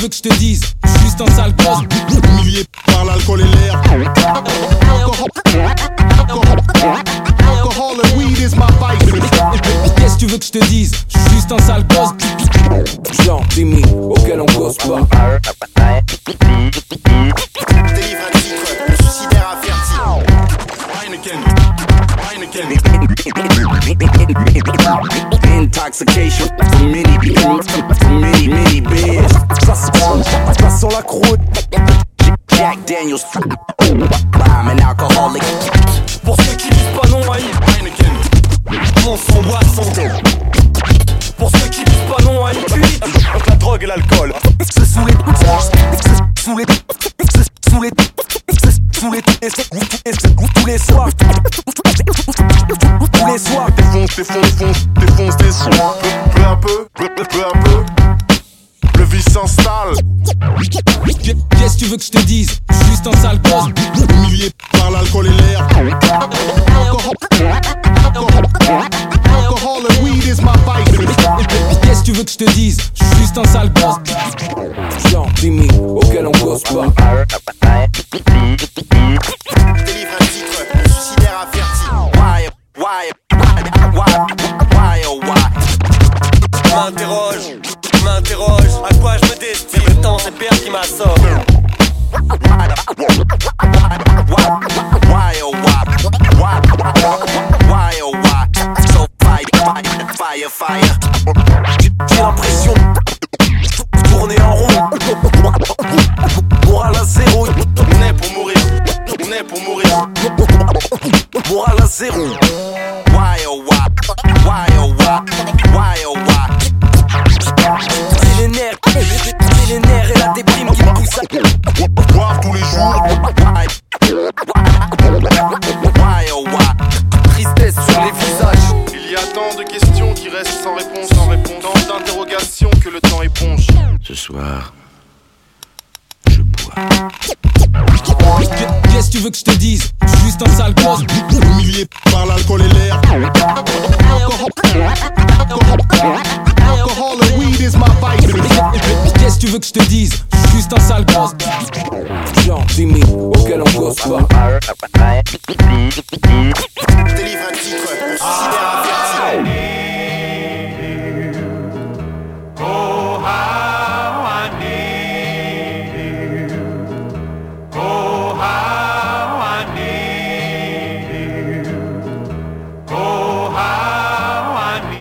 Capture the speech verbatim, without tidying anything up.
veux que je te dise? J'suis juste un sale gosse, humilié par l'alcool et l'air. Alcohol and weed is my vice. Qu'est-ce que tu veux que je te dise? J'suis juste un sale gosse. Genre d'imi auquel on gosse pas. Délivre un titre, le suicidaire averti. Heineken, Heineken. Intoxication, mini, mini, mini beers. Ça sent la croûte. Jack Daniels, I'm an alcoholic. Pour ceux qui disent pas non à Heineken, mon sang boisson. Pour ceux qui disent pas non à une cuite, la drogue et l'alcool. C'est sous les, sous les, sous les, sous les, tous les soirs, tous les soirs. Défonce, défonce, défonce, défonce des soirs. Peu à peu, peu à peu. Le vice s'installe. Qu'est-ce que tu veux que je te dise? J'suis juste un sale gosse, humilié par l'alcool et l'air. Alcohol and weed is my vice. Qu'est-ce que tu veux que je te dise? J'suis juste un sale gosse. Genre d'imi auquel on gosse pas. Délivre un titre, le suicidaire averti. Why, why, why, why, why, oh why. M'interroge, m'interroge, à quoi je me destine? Le temps c'est père qui m'assomme. Why, oh why, why, why, oh why. So fire, fire, fire. J'ai l'impression de tourner en rond. Moral à zéro. On est pour mourir, on est pour mourir. Moral à zéro. Why, oh why, why, oh why, why, oh why. C'est les nerfs, c'est les nerfs et la déprime qui me pousse à boire tous les jours. Why, why, oh why. Tristesse sur les visages. Il y a tant de questions qui restent sans réponse, sans réponse. Tant d'interrogations que le temps éponge. Ce soir, je bois. Qu'est-ce que tu veux que je te dise? J'suis juste un sale gosse, humilié par l'alcool et l'air. Alcohol and weed is my vice. Qu'est-ce que tu veux que je te dise? J'suis juste un sale gosse. Genre d'imi auquel on gosse pas. délivre un titre, le suicidaire averti.